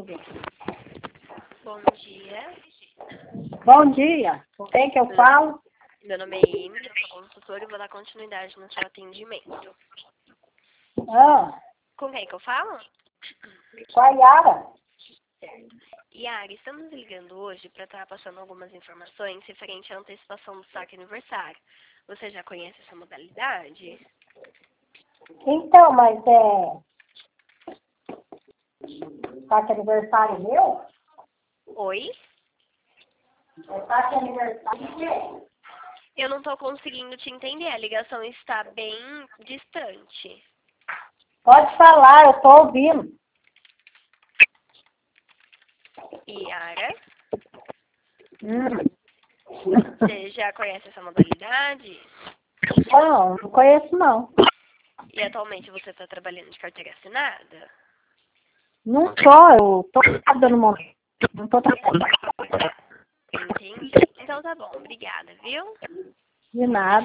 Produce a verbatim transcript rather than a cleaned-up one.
Bom dia. Bom dia. Com quem que eu falo? Meu nome é Ingrid, eu sou consultora e vou dar continuidade no seu atendimento. Ah, Com quem que eu falo? com a Yara. Certo. Yara, estamos ligando hoje para estar passando algumas informações referente à antecipação do saque aniversário. Você já conhece essa modalidade? Então, mas é... Tá que aniversário meu? Oi? É tá que aniversário meu? Eu não estou conseguindo te entender, a ligação está bem distante. Pode falar, eu tô ouvindo. Yara, Hum. você já conhece essa modalidade? Não, não conheço não. E atualmente você está trabalhando de carteira assinada? Não tô, eu tô nada no momento. Não tô trabalhando. Entendi. Então tá bom, obrigada, viu? De nada.